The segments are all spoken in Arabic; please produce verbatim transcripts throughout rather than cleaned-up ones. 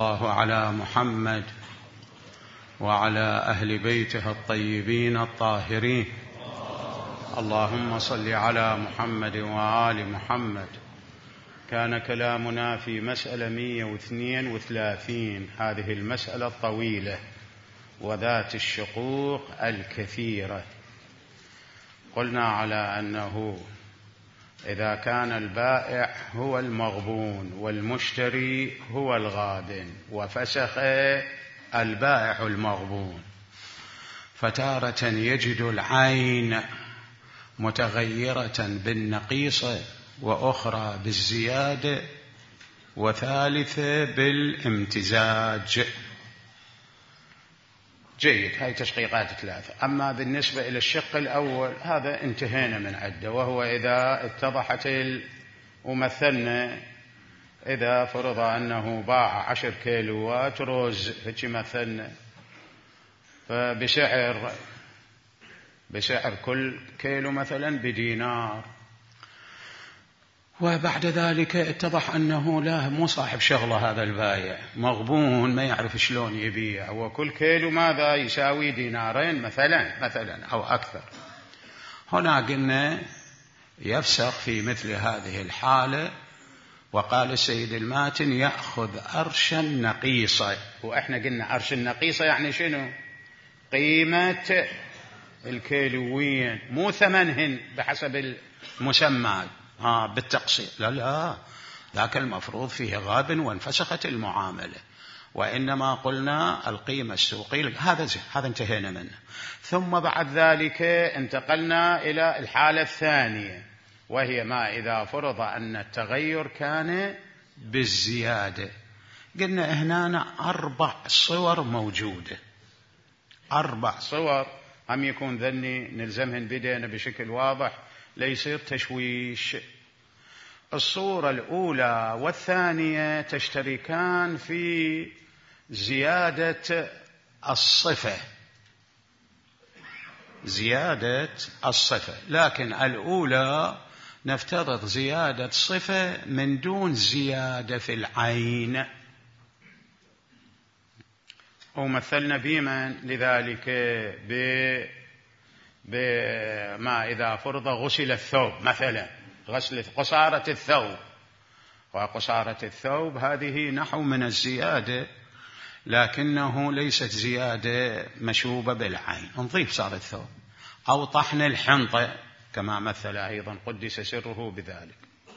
الله على محمد وعلى أهل بيته الطيبين الطاهرين. اللهم صل على محمد وآل محمد. كان كلامنا في مسألة مئة واثنين وثلاثين، هذه المسألة الطويلة وذات الشقوق الكثيرة. قلنا على أنه إذا كان البائع هو المغبون والمشتري هو الغابن وفسخ البائع المغبون، فتارة يجد العين متغيرة بالنقيصة وأخرى بالزيادة وثالثة بالامتزاج. جيد، هاي تشقيقات ثلاثة. أما بالنسبة إلى الشق الأول هذا انتهينا من عده، وهو إذا اتضحت ومثلنا إذا فرض أنه باع عشر كيلوات رز هيك مثلنا، فبسعر بسعر كل كيلو مثلا بدينار، وبعد ذلك اتضح أنه لا مو صاحب شغله، هذا البايع مغبون ما يعرف شلون يبيع، وكل كيلو ماذا يساوي دينارين مثلا مثلا أو أكثر. هنا قلنا يفسخ في مثل هذه الحالة، وقال السيد الماتن يأخذ أرشا نقيصة. وإحنا قلنا أرش النقيصة يعني شنو؟ قيمة الكيلوين، مو ثمنهن بحسب المسمى آه بالتقسيط، لا لا، ذاك المفروض فيه غاب وانفسخت المعاملة، وإنما قلنا القيمة السوقية. هذا هذا انتهينا منه. ثم بعد ذلك انتقلنا إلى الحالة الثانية، وهي ما إذا فرض أن التغير كان بالزيادة. قلنا هنا أربع صور موجودة، أربع صور، هم يكون ذني نلزمهن بدينا بشكل واضح ليصير تشويش. الصورة الأولى والثانية تشتركان في زيادة الصفة، زيادة الصفة، لكن الأولى نفترض زيادة صفة من دون زيادة في العين. ومثلنا بمن لذلك بما إذا فرض غسل الثوب مثلا، غسل قصارة الثوب، وقصارة الثوب هذه نحو من الزيادة، لكنه ليست زيادة مشوبة بالعين، نظيف صار الثوب. أو طحن الحنطة كما مثل أيضا قدس سره بذلك.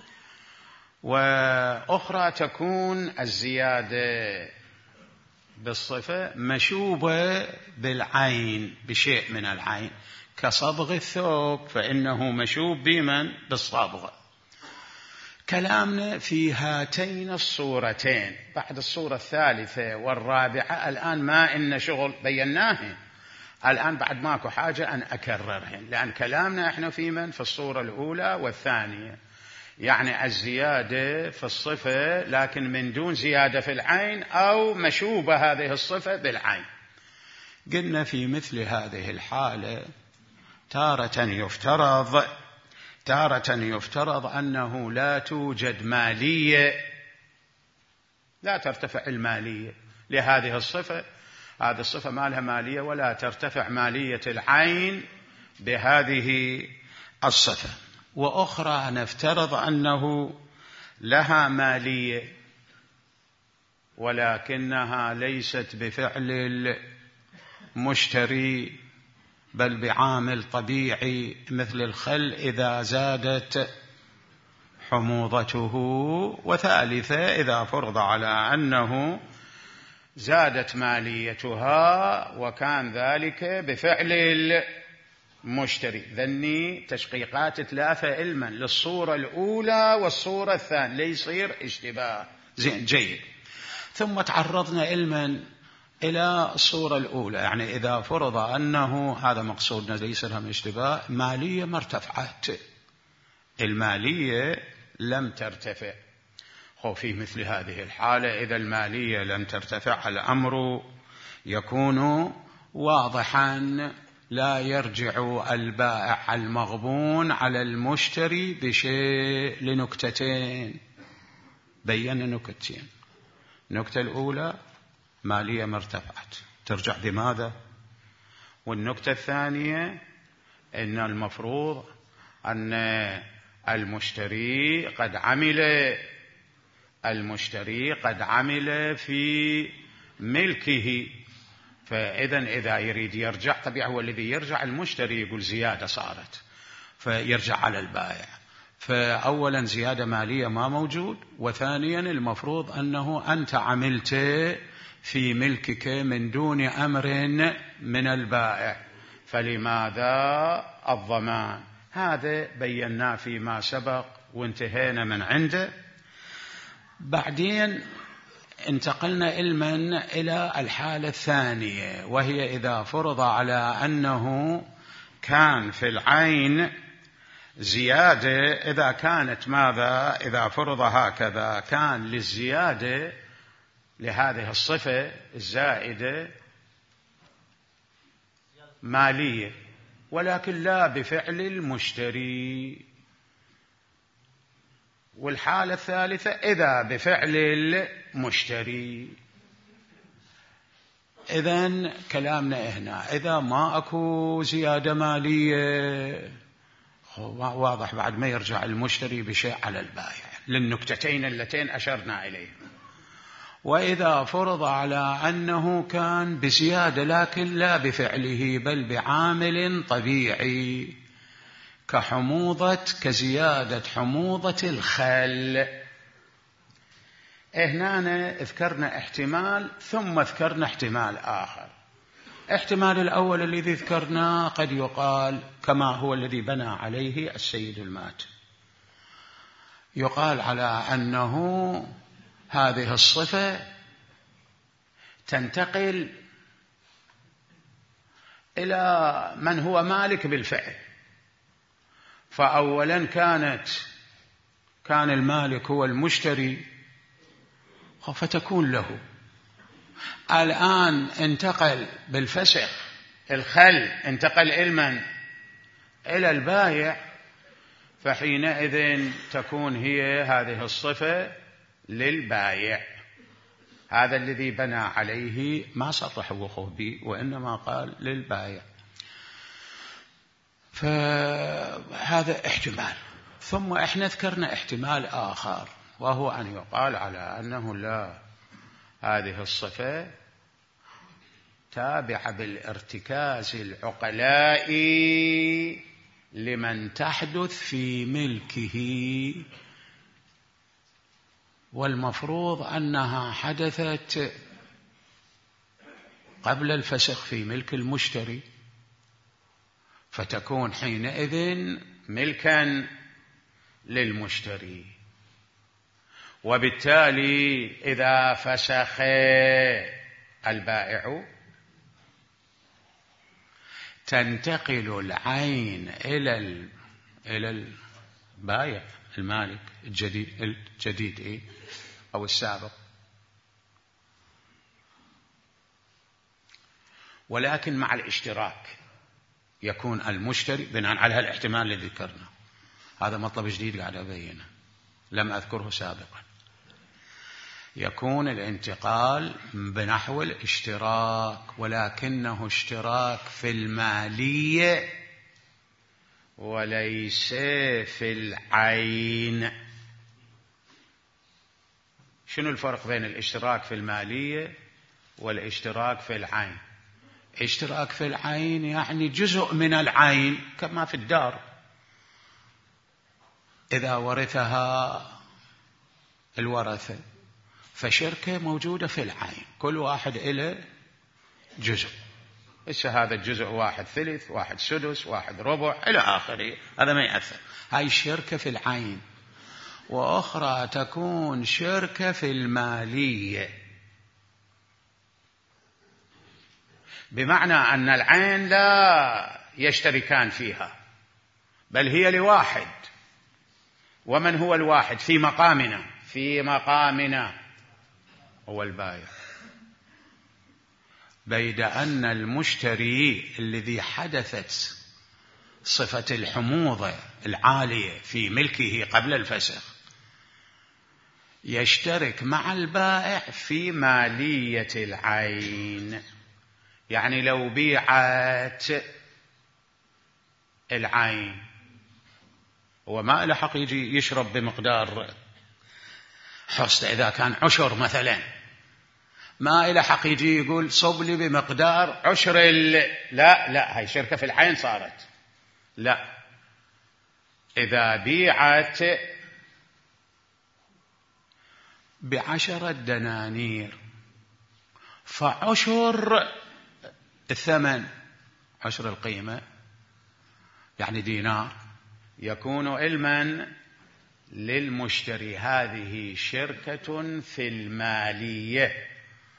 وأخرى تكون الزيادة بالصفة مشوبة بالعين، بشيء من العين، كصبغ الثوب فإنه مشوب بمن؟ بالصبغ. كلامنا في هاتين الصورتين. بعد الصورة الثالثة والرابعة الآن ما إن شغل بيناه، الآن بعد ماكو حاجة أن أكررهن، لأن كلامنا إحنا في من؟ في الصورة الأولى والثانية، يعني الزيادة في الصفة لكن من دون زيادة في العين، أو مشوبة هذه الصفة بالعين. قلنا في مثل هذه الحالة تارة يفترض تارة يفترض أنه لا توجد مالية، لا ترتفع المالية لهذه الصفة، هذه الصفة ما لها مالية، ولا ترتفع مالية العين بهذه الصفة. وأخرى نفترض أنه لها مالية ولكنها ليست بفعل المشتري بل بعامل طبيعي مثل الخل إذا زادت حموضته. وثالثة إذا فرض على أنه زادت ماليتها وكان ذلك بفعل المشتري. ذني تشقيقات ثلاثة علما للصورة الأولى والصورة الثانية ليصير اشتباه. زين، جيد. ثم تعرضنا علما إلى الصورة الأولى، يعني إذا فرض أنه هذا مقصودنا ليس لهم اشتباه، مالية ما ارتفعت، المالية لم ترتفع. وفي مثل هذه الحالة إذا المالية لم ترتفع الأمر يكون واضحا، لا يرجع البائع المغبون على المشتري بشيء لنكتتين، بين نكتين. النكتة الأولى مالية ما ارتفعت، ترجع بماذا؟ والنكتة الثانية إن المفروض أن المشتري قد عمل المشتري قد عمل في ملكه، فإذا إذا يريد يرجع طبيعي هو الذي يرجع المشتري يقول زيادة صارت فيرجع على البائع. فأولا زيادة مالية ما موجود، وثانيا المفروض أنه أنت عملت في ملكك من دون أمر من البائع، فلماذا الضمان؟ هذا بيناه فيما سبق وانتهينا من عنده. بعدين انتقلنا علما إلى الحالة الثانية، وهي إذا فرض على أنه كان في العين زيادة، إذا كانت ماذا؟ إذا فرض هكذا كان للزيادة لهذه الصفة الزائدة مالية، ولكن لا بفعل المشتري. والحالة الثالثة إذا بفعل المشتري. إذن كلامنا هنا إذا ما أكو زيادة مالية واضح بعد ما يرجع المشتري بشيء على البائع للنكتتين اللتين أشرنا إليه. وإذا فرض على أنه كان بزيادة لكن لا بفعله بل بعامل طبيعي كحموضة كزيادة حموضة الخل، هنا ذكرنا احتمال ثم ذكرنا احتمال آخر. احتمال الأول الذي ذكرناه قد يقال كما هو الذي بنى عليه السيد المات، يقال على أنه هذه الصفة تنتقل إلى من هو مالك بالفعل، فأولا كانت كان المالك هو المشتري فتكون له، الآن انتقل بالفسخ الخل انتقل علما إلى البائع، فحينئذ تكون هي هذه الصفة للبائع. هذا الذي بنى عليه ما صرح وقوه به وإنما قال للبائع. فهذا احتمال. ثم احنا ذكرنا احتمال آخر، وهو أن يقال على أنه لا، هذه الصفة تابعة بالارتكاز العقلائي لمن تحدث في ملكه، والمفروض أنها حدثت قبل الفسخ في ملك المشتري، فتكون حينئذ ملكا للمشتري. وبالتالي إذا فسخ البائع تنتقل العين إلى إلى البائع المالك الجديد الجديد إيه أو السابق، ولكن مع الاشتراك يكون المشتري بناء على الاحتمال الذي ذكرنا. هذا مطلب جديد قاعد أبينه لم أذكره سابقا. يكون الانتقال بنحو الاشتراك، ولكنه اشتراك في المالية وليس في العين. شنو الفرق بين الاشتراك في المالية والاشتراك في العين؟ اشتراك في العين يعني جزء من العين، كما في الدار إذا ورثها الورثة فشركة موجودة في العين، كل واحد إله جزء، إيش هذا الجزء؟ واحد ثلث، واحد سدس، واحد ربع إلى آخره، هذا ما يأثر. هاي شركة في العين. وأخرى تكون شركة في المالية، بمعنى أن العين لا يشتركان فيها بل هي لواحد. ومن هو الواحد في مقامنا؟ في مقامنا هو البائع، بيد أن المشتري الذي حدثت صفة الحموضة العالية في ملكه قبل الفسخ يشترك مع البائع في مالية العين. يعني لو بيعت العين، هو ما له حق يجي يشرب بمقدار حصته، إذا كان عشر مثلا ما له حق يجي يقول صب لي بمقدار عشر ال... لا لا، هاي شركة في العين صارت. لا، إذا بيعت بعشرة دنانير فعشر الثمن، عشر القيمة يعني دينار، يكون علما للمشتري. هذه شركة في المالية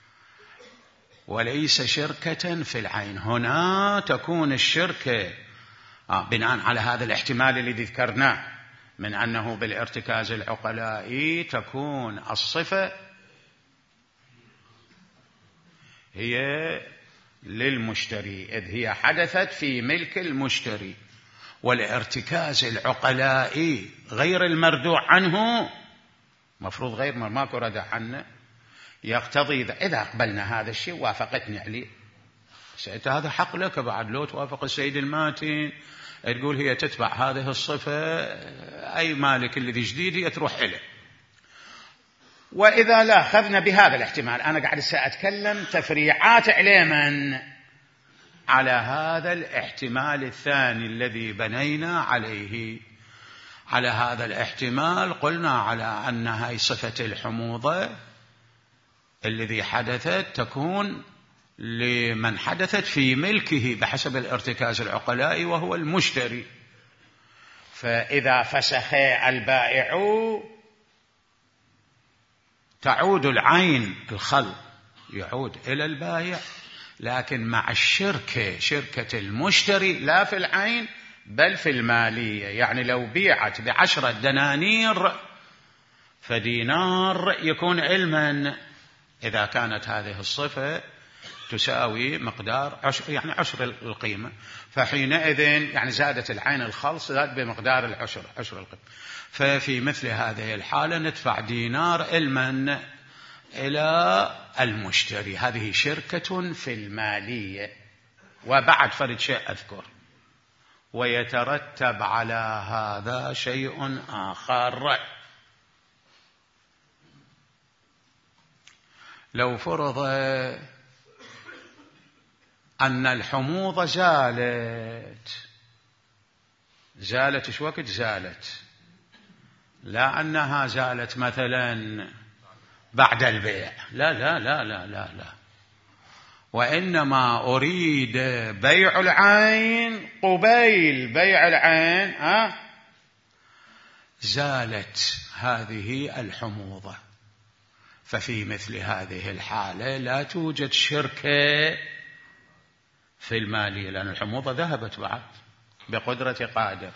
وليس شركة في العين. هنا تكون الشركة آه بناء على هذا الاحتمال الذي ذكرناه من أنه بالارتكاز العقلائي تكون الصفة هي للمشتري، إذ هي حدثت في ملك المشتري. والارتكاز العقلائي غير المردوع عنه، مفروض غير ماكو ردع عنه، يقتضي إذا قبلنا هذا الشيء وافقتني عليه، سألت هذا حق لك بعد. لو توافق السيد الماتين تقول هي تتبع هذه الصفة، أي مالك الذي جديد هي تروح إليه. وإذا لا أخذنا بهذا الاحتمال، أنا قاعد أتكلم تفريعات علما على هذا الاحتمال الثاني الذي بنينا عليه. على هذا الاحتمال قلنا على أن هاي صفة الحموضة الذي حدثت تكون لمن حدثت في ملكه بحسب الارتكاز العقلائي وهو المشتري. فإذا فسخ البائع تعود العين، الخل يعود إلى البائع، لكن مع الشركة، شركة المشتري لا في العين بل في المالية. يعني لو بيعت بعشرة دنانير فدينار يكون علما إذا كانت هذه الصفة تساوي مقدار عشر، يعني عشر القيمة، فحينئذ يعني زادت العين الخلص زاد بمقدار العشر، عشر القيمة. ففي مثل هذه الحالة ندفع دينار علما إلى المشتري. هذه شركة في المالية. وبعد فرد شيء أذكر، ويترتب على هذا شيء آخر. لو فرض أن الحموضة زالت، زالت شو وقت زالت؟ لا أنها زالت مثلا بعد البيع، لا لا لا لا لا لا، وإنما أريد بيع العين قبيل بيع العين ها زالت هذه الحموضة. ففي مثل هذه الحالة لا توجد شركة في المالية، لأن الحموضة ذهبت بعد بقدرة قادر.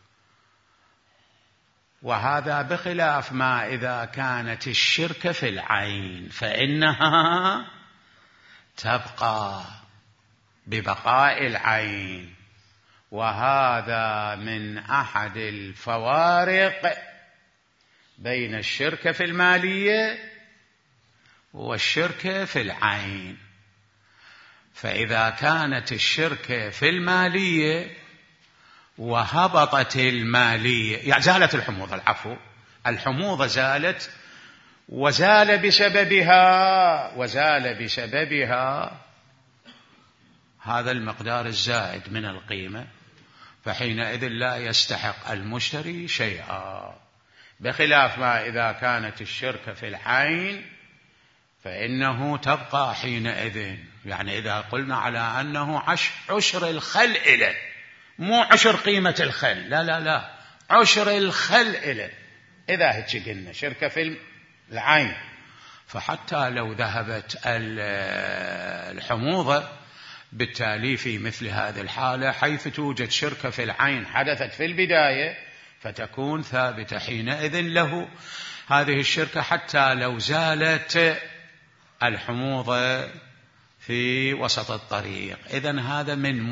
وهذا بخلاف ما إذا كانت الشركة في العين، فإنها تبقى ببقاء العين. وهذا من أحد الفوارق بين الشركة في المالية والشركة في العين. فإذا كانت الشركة في المالية وهبطت المالية، يعني زالت الحموضة، العفو، الحموضة زالت وزال بسببها وزال بسببها هذا المقدار الزائد من القيمة، فحينئذ لا يستحق المشتري شيئا. بخلاف ما إذا كانت الشركة في العين فإنه تبقى حينئذ. يعني إذا قلنا على أنه عشر الخل إلى، مو عشر قيمة الخل، لا لا لا، عشر الخل إلى. إذا هيك قلنا شركة في العين، فحتى لو ذهبت الحموضة بالتالي في مثل هذه الحالة حيث توجد شركة في العين حدثت في البداية فتكون ثابتة حينئذ له هذه الشركة حتى لو زالت الحموضة في وسط الطريق. إذن هذا من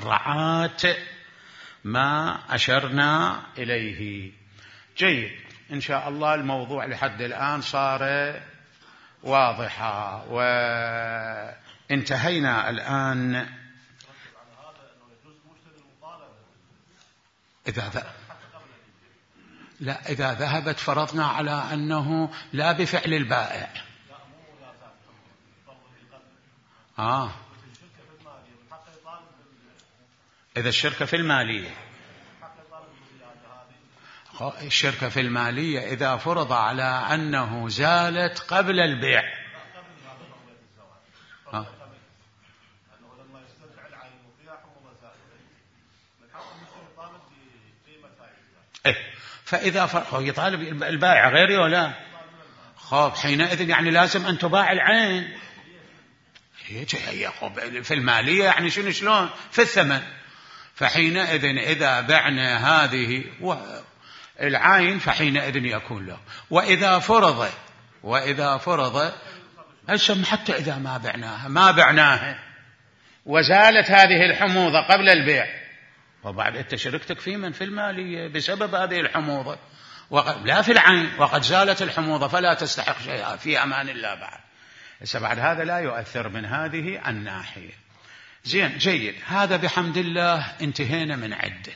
متفرعات ما أشرنا إليه. جيد، إن شاء الله الموضوع لحد الآن صار واضحا، وانتهينا الآن. إذا ذهب لا إذا ذهبت فرضنا على أنه لا بفعل البائع. آه إذا الشركة في المالية، الشركة في المالية إذا فرض على أنه زالت قبل البيع. آه. إيه فإذا فرق يطالب البائع غيري ولا خاب، حينئذ يعني لازم أن تباع العين في المالية، يعني شنو شلون في الثمن. فحينئذ إذا بعنا هذه العين فحينئذ يكون له. وإذا فرض وإذا فرض السم حتى إذا ما بعناها ما بعناها وزالت هذه الحموضة قبل البيع، وبعد أنت شركتك في من في المالية بسبب هذه الحموضة لا في العين، وقد زالت الحموضة فلا تستحق شيئا في أمان الله بعد. بعد هذا لا يؤثر من هذه الناحية. زين جيد، هذا بحمد الله انتهينا من عدة.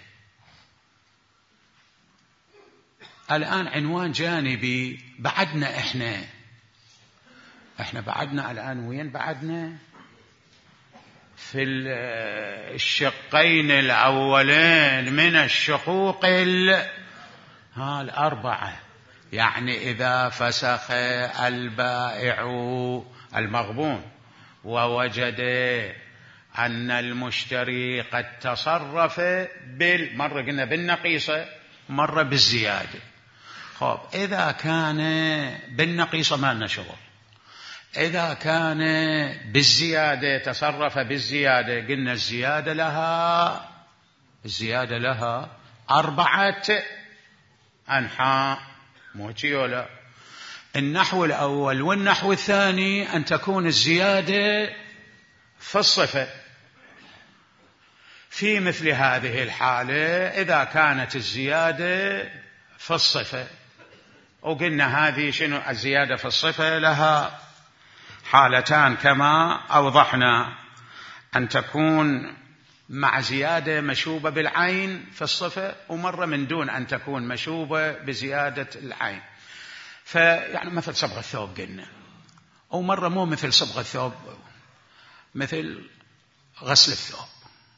الآن عنوان جانبي بعدنا إحنا إحنا بعدنا الآن وين بعدنا في الشقين الأولين من الشقوق ها الأربعة، يعني إذا فسخ البائع المغبون ووجد أن المشتري قد تصرف بالمرة قلنا بالنقيصة مرة بالزيادة. خب إذا كان بالنقيصة ما لنا شغل، إذا كان بالزيادة تصرف بالزيادة قلنا الزيادة لها الزيادة لها أربعة أنحاء موتيولا. النحو الأول والنحو الثاني أن تكون الزيادة في الصفة. في مثل هذه الحالة إذا كانت الزيادة في الصفة، وقلنا هذه شنو الزيادة في الصفة لها حالتان كما أوضحنا، أن تكون مع زيادة مشوبة بالعين في الصفة، ومرة من دون أن تكون مشوبة بزيادة العين. فيعني مثل صبغ الثوب قلنا، أو مرة مو مثل صبغ الثوب، مثل غسل الثوب،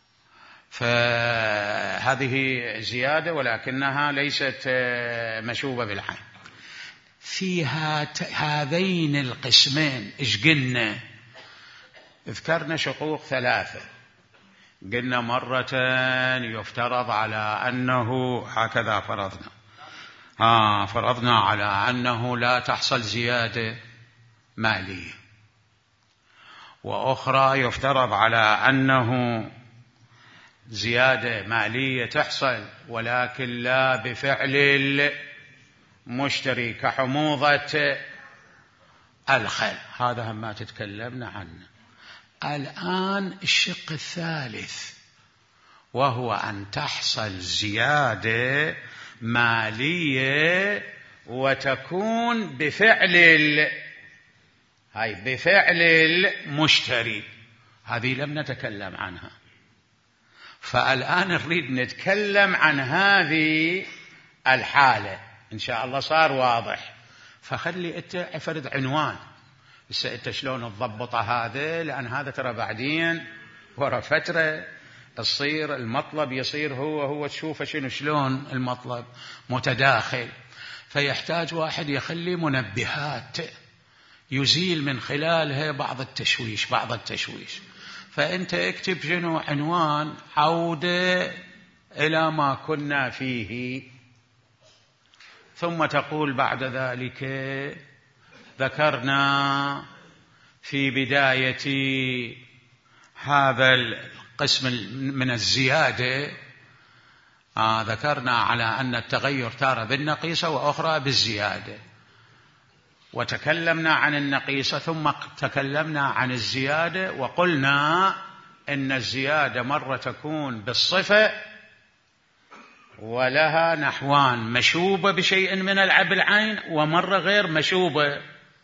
فهذه زيادة ولكنها ليست مشوبة بالعين. في هذين القسمين إيش قلنا؟ ذكرنا شقوق ثلاثة. قلنا مرة يفترض على أنه هكذا فرضنا آه فرضنا على أنه لا تحصل زيادة مالية، وأخرى يفترض على أنه زيادة مالية تحصل ولكن لا بفعل المشتري كحموضة الخل، هذا هم ما تتكلمنا عنه. الآن الشق الثالث وهو أن تحصل زيادة مالية وتكون بفعل ال... هاي بفعل المشتري، هذه لم نتكلم عنها. فالآن نريد نتكلم عن هذه الحالة إن شاء الله. صار واضح؟ فخلي أنت افرض عنوان هسه أنت شلون تضبط هذا، لأن هذا ترى بعدين ورا فترة تصير المطلب يصير هو هو تشوفه شنو شلون المطلب متداخل، فيحتاج واحد يخلي منبهات يزيل من خلالها بعض التشويش بعض التشويش. فأنت اكتب شنو عنوان عودة إلى ما كنا فيه، ثم تقول بعد ذلك ذكرنا في بداية هذا القسم من الزيادة آه ذكرنا على أن التغير تارة بالنقيصة وأخرى بالزيادة، وتكلمنا عن النقيصة ثم تكلمنا عن الزيادة، وقلنا إن الزيادة مرة تكون بالصفة ولها نحوان: مشوبة بشيء من العب العين، ومرة غير مشوبة.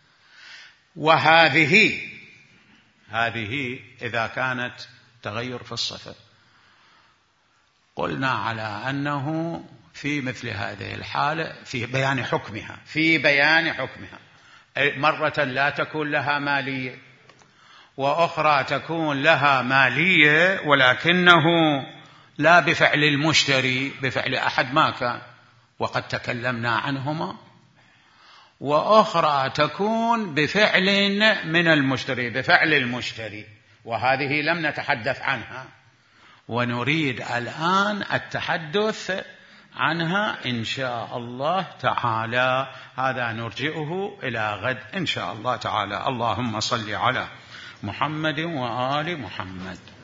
وهذه هذه إذا كانت تغير في الصفة، قلنا على أنه في مثل هذه الحالة في بيان حكمها في بيان حكمها مرة لا تكون لها مالية، وأخرى تكون لها مالية ولكنه لا بفعل المشتري، بفعل أحد ما كان، وقد تكلمنا عنهما. وأخرى تكون بفعل من المشتري، بفعل المشتري، وهذه لم نتحدث عنها، ونريد الآن التحدث عنها إن شاء الله تعالى. هذا نرجئه إلى غد إن شاء الله تعالى. اللهم صل على محمد وآل محمد.